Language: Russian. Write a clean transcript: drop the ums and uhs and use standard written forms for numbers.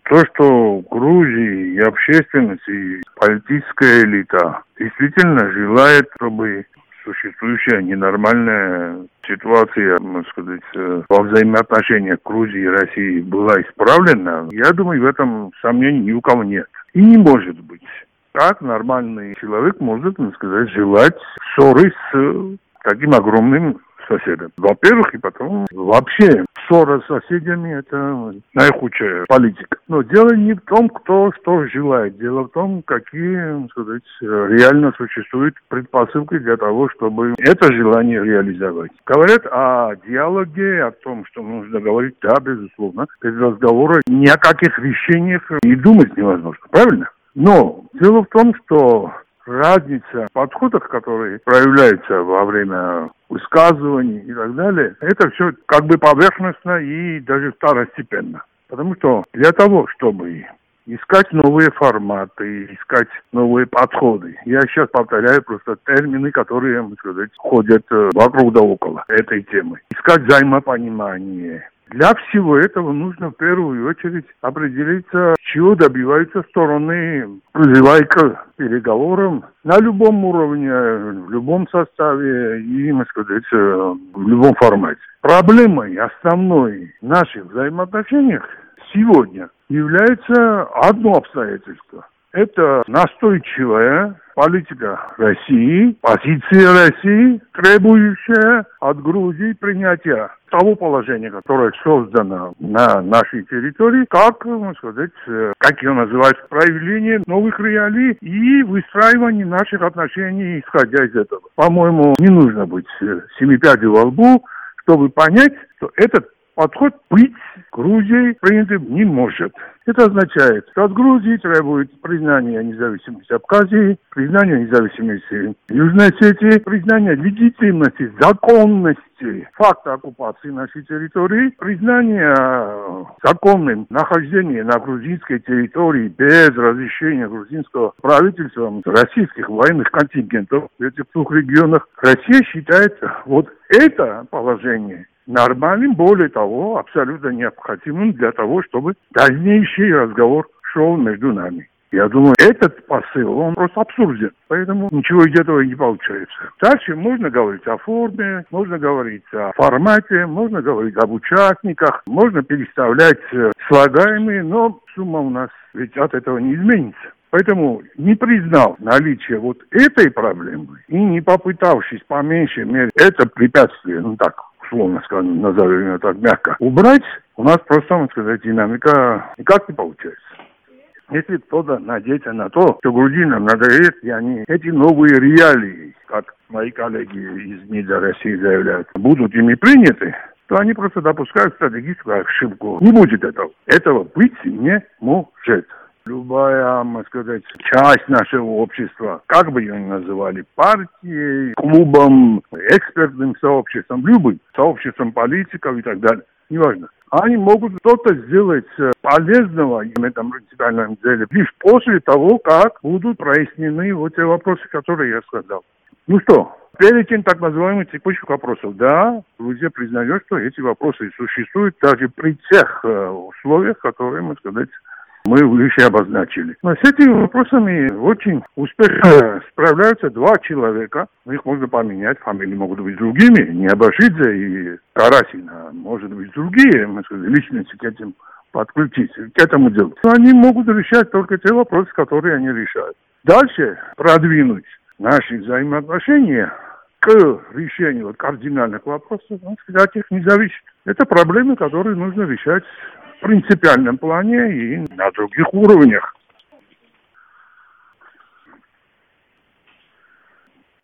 То, что Грузия и общественность, и политическая элита действительно желает, чтобы существующая ненормальная ситуация, можно сказать, во взаимоотношениях Грузии и России была исправлена, я думаю, в этом сомнений ни у кого нет. И не может быть. Как нормальный человек может, можно сказать, желать ссоры с таким огромным соседом? Во-первых, и потом вообще ссора с соседями – это наихудшая политика. Но дело не в том, кто что желает. Дело в том, какие, можно сказать, реально существуют предпосылки для того, чтобы это желание реализовать. Говорят о диалоге, о том, что нужно говорить, да, безусловно. Без разговора ни о каких решениях и думать невозможно. Правильно? Но дело в том, что разница в подходах, которые проявляются во время высказываний и так далее, это все как бы поверхностно и даже второстепенно. Потому что для того, чтобы искать новые форматы, искать новые подходы, я сейчас повторяю просто термины, которые, можно сказать, ходят вокруг да около этой темы. Искать взаимопонимание. Для всего этого нужно в первую очередь определиться, чего добиваются стороны, призывая к переговорам на любом уровне, в любом составе и, можно сказать, в любом формате. Проблемой основной в наших взаимоотношениях сегодня является одно обстоятельство. Это настойчивая политика России, позиция России, требующая от Грузии принятия того положения, которое создано на нашей территории, как, можно сказать, как его называют, проявление новых реалий и выстраивание наших отношений, исходя из этого. По-моему, не нужно быть семипядей во лбу, чтобы понять, что этот подход быть Грузией принятым не может. Это означает, что от Грузии требует признания независимости Абхазии, признания независимости Южной Осетии, признания легитимности, законности факта оккупации нашей территории, признания законным нахождения на грузинской территории без разрешения грузинского правительства российских военных контингентов в этих двух регионах. Россия считает вот это положение нормальным, более того, абсолютно необходимым для того, чтобы дальнейший разговор шел между нами. Я думаю, этот посыл, он просто абсурден. Поэтому ничего из этого не получается. Дальше можно говорить о форме, можно говорить о формате, можно говорить об участниках, можно переставлять слагаемые, но сумма у нас ведь от этого не изменится. Поэтому, не признав наличие вот этой проблемы и не попытавшись по меньшей мере это препятствие, так, условно скажем, назовем это так мягко, убрать, у нас просто, можно сказать, динамика никак не получается. Если кто-то надеется на то, что грузинам надоест, и они эти новые реалии, как мои коллеги из МИДа России заявляют, будут ими приняты, то они просто допускают стратегическую ошибку. Не будет этого. Этого быть не может. Любая, можно сказать, часть нашего общества, как бы ее ни называли, партией, клубом, экспертным сообществом, любым сообществом политиков и так далее, неважно. Они могут что-то сделать полезного в этом принципиальном деле лишь после того, как будут прояснены вот те вопросы, которые я сказал. Ну что, перечень так называемых текущих вопросов. Да, Грузия признает, что эти вопросы существуют даже при тех условиях, которые, можно сказать, мы выше обозначили. Но с этими вопросами очень успешно справляются два человека. Их можно поменять, фамилии могут быть другими. Не Абашидзе и Карасина, может быть, другие, мы сказали, личности к этим подключить, к этому делу. Но они могут решать только те вопросы, которые они решают. Дальше продвинуть наши взаимоотношения к решению кардинальных вопросов, от них не зависит. Это проблемы, которые нужно решать в принципиальном плане и на других уровнях.